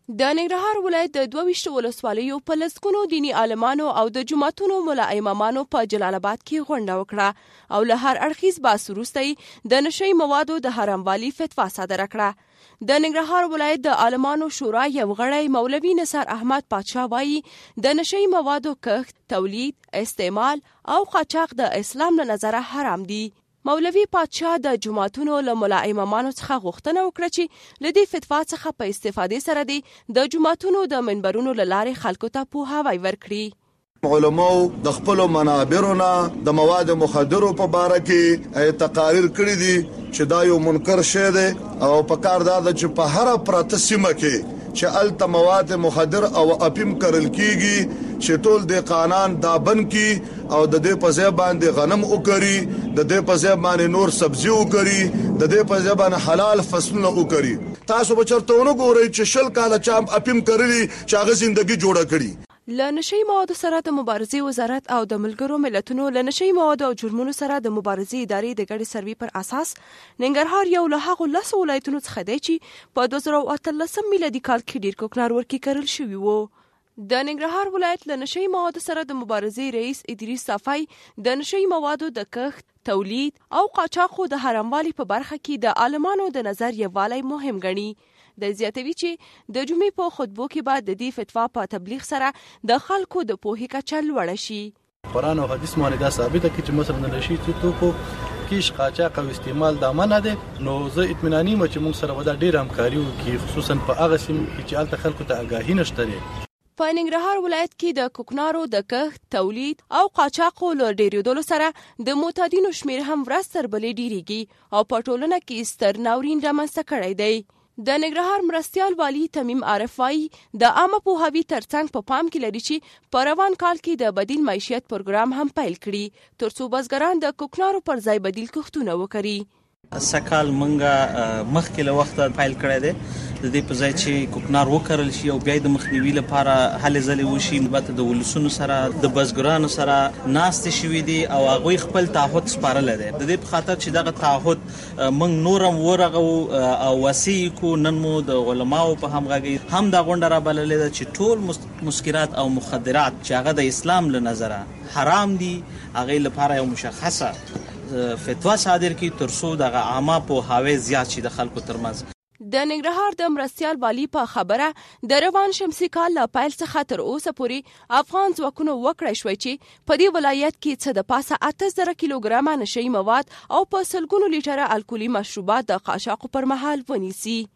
د ننګرهار ولایت د 22 ولسوالیو په لسګونو دیني عالمانو او د جوماتونو ملا امامانو په جلال آباد کې غونډه وکړه او له هر اړخیز بحث وروسته د نشئی موادو د حراموالي فتوا صادره کړه. د ننګرهار ولایت د عالمانو شورا یو غړی مولوي نثار احمد پادشاه وایي د نشئی موادو کښت، تولید، استعمال او قاچاق د اسلام له نظره حرام دي. مولوي پادشاه د جوماتونو له ملا امامانو څخه غوښتنه وکړه چې له دې فتوا څخه په استفادې سره دي د جوماتونو د منبرونو له لارې خلکو ته پوهاوی ورکړي. علماو د خپل منابرونه د مواد مخدرو په باره کې تقاریر کړي دي چې دا یو منکر شی دی او په کار دا چې په هر پراته سیمه کې چې الته مواد مخدر او اپیم کرل کیږي چې ټول د قانون دا بن کی او د دې په ځای باندې غنم وکړي، د دې په ځای باندې نور سبزی وکړي، د دې په ځای باندې حلال فصلونه وکړي. تاسو به چرته ونه ګورئ چې شل کاله چا اپیم کړلی چې هغه ژوندۍ جوړه کړي. له نشئی موادو سره د مبارزې وزارت او د ملګرو ملتونو له نشئی موادو او جرمونو سره د مبارزې ادارې د ګډې سروي پر اساس ننګرهار یو له هغو 10 ولایتونو څخه دی چې په 2018 میلادي کال کې ډیر کوکنار ورکې کرل شوي وو. د ننګرهار ولایت له نشئی موادو سره د مبارزې رئیس ادریس صافی د نشئی موادو د کښت، تولید او قاچاقو د حراموالي په برخه کې د عالمانو د نظر یووالی مهم ګڼي. د زیاتوي چې د جمعې په خطبو کې بعد د دې فتوا په تبلیغ سره د خلکو د پوهې کچه لوړه شي. قرآن او حدیث باندې دا ثابته کړي چې مثلا د نشئی توکو کیش، قاچاق او استعمال دا منع ده. نو زه اطمیناني یم چې موږ سره ودا ډیر همکاري وکړي، خصوصا په هغه سیمو کې چې الته خلکو ته آګاهي نشته لري. په ننګرهار ولایت کې د کوکنارو د کښت، تولید او قاچاقو له ډیریدلو سره د معتادینو شمیر هم ورځ تر بلې ډیریږي او په ټولنه کې ستر ناورین رامنځته کړی دی. د ننګرهار مرستیال والی تمیم عارف وایي د عامه پوهاوي ترڅنګ په پام کې لري چې په روان کال کې د بدیل معیشت پروګرام هم پیل کړي ترڅو بزګران د کوکنارو پر ځای بدیل کښتونه وکړي. سکال منګه مخکې له وخته پیل کړی دی د دې په ځای چې کوکنار وکرل شي او بیا د مخنیوي لپاره هلې ځلې وشي. البته د ولسونو سره د بزګرانو سره ناستې شوي دي او هغوی خپل تعهد سپارلی دی. د دې په خاطر چې دغه تعهد موږ نور هم ورغو او وصي کو. نن مو د علماو په همغږۍ هم دا غونډه رابللې ده چې ټول مسکرات او مخدرات چې هغه د اسلام له نظره حرام دي هغې لپاره یو مشخصه فتوا صادر کی ترڅو دغه عامه پوهاوی زیات شي د خلکو ترمنځ. د ننګرهار د مرستیال والی په خبره د روان شمسي کال له پیل څخه تر اوسه پورې افغان ځواکونو وکړی شوی چې په دې ولایت کې څه د پاسه 8000 کیلوګرامه نشئی مواد او په سلګونو لیټره الکولي مشروبات د قاچاقو پر مهال ونیسي.